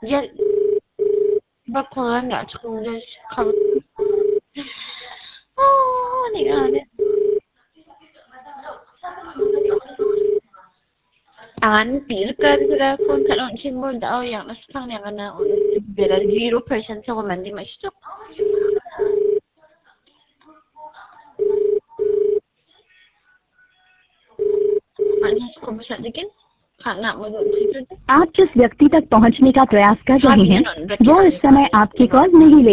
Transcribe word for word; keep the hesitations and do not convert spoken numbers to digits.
Ya bakma nggak sekolah kalau oh nih ada anti sekali sudah pun kalau simbol tahu yang sekarang yang kena beda zero percent sa mandi masuk mana को bisa bikin खाना मतलब आप जिस व्यक्ति तक पहुंचने का प्रयास कर रहे हैं वो इस समय आपकी कॉल नहीं ले